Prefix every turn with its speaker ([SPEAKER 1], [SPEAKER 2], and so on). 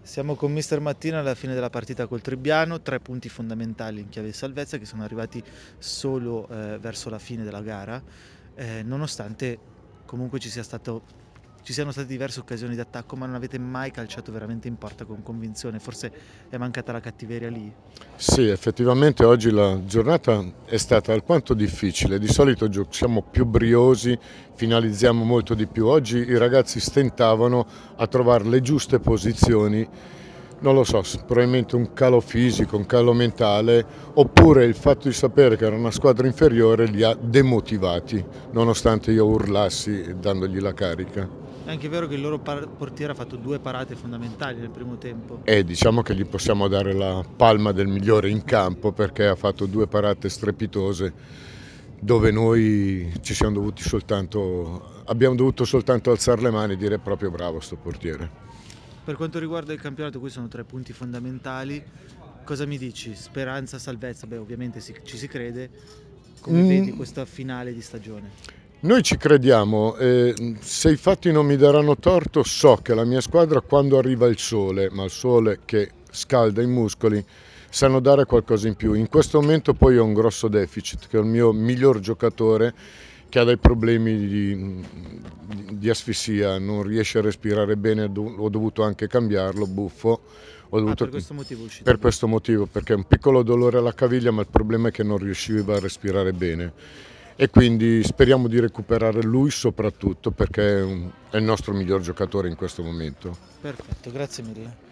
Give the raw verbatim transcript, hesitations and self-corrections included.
[SPEAKER 1] Siamo con mister Mattina alla fine della partita col Trebbiano, tre punti fondamentali in chiave di salvezza che sono arrivati solo eh, verso la fine della gara, eh, nonostante comunque ci sia stato, ci siano state diverse occasioni di attacco, ma non avete mai calciato veramente in porta con convinzione. Forse è mancata la cattiveria lì.
[SPEAKER 2] Sì, effettivamente oggi la giornata è stata alquanto difficile. Di solito giochiamo più briosi, finalizziamo molto di più. Oggi i ragazzi stentavano a trovare le giuste posizioni. Non lo so, probabilmente un calo fisico, un calo mentale, oppure il fatto di sapere che era una squadra inferiore li ha demotivati, nonostante io urlassi dandogli la carica.
[SPEAKER 1] È anche vero che il loro par- portiere ha fatto due parate fondamentali nel primo tempo.
[SPEAKER 2] E diciamo che gli possiamo dare la palma del migliore in campo perché ha fatto due parate strepitose dove noi ci siamo dovuti soltanto, abbiamo dovuto soltanto alzare le mani e dire proprio bravo sto portiere.
[SPEAKER 1] Per quanto riguarda il campionato, qui sono tre punti fondamentali. Cosa mi dici? Speranza, salvezza? Beh, ovviamente si- ci si crede. Come vedi
[SPEAKER 2] Mm,
[SPEAKER 1] questa finale di stagione?
[SPEAKER 2] Noi ci crediamo, eh, se i fatti non mi daranno torto so che la mia squadra quando arriva il sole, ma il sole che scalda i muscoli, sanno dare qualcosa in più. In questo momento poi ho un grosso deficit, che è il mio miglior giocatore che ha dei problemi di, di asfissia, non riesce a respirare bene, ho dovuto anche cambiarlo, buffo. Ho
[SPEAKER 1] Ah,
[SPEAKER 2] dovuto,
[SPEAKER 1] per questo motivo è uscito
[SPEAKER 2] per
[SPEAKER 1] lui.
[SPEAKER 2] questo motivo, perché è un piccolo dolore alla caviglia, ma il problema è che non riusciva a respirare bene. E quindi speriamo di recuperare lui soprattutto perché è, un- è il nostro miglior giocatore in questo momento.
[SPEAKER 1] Perfetto, grazie mille.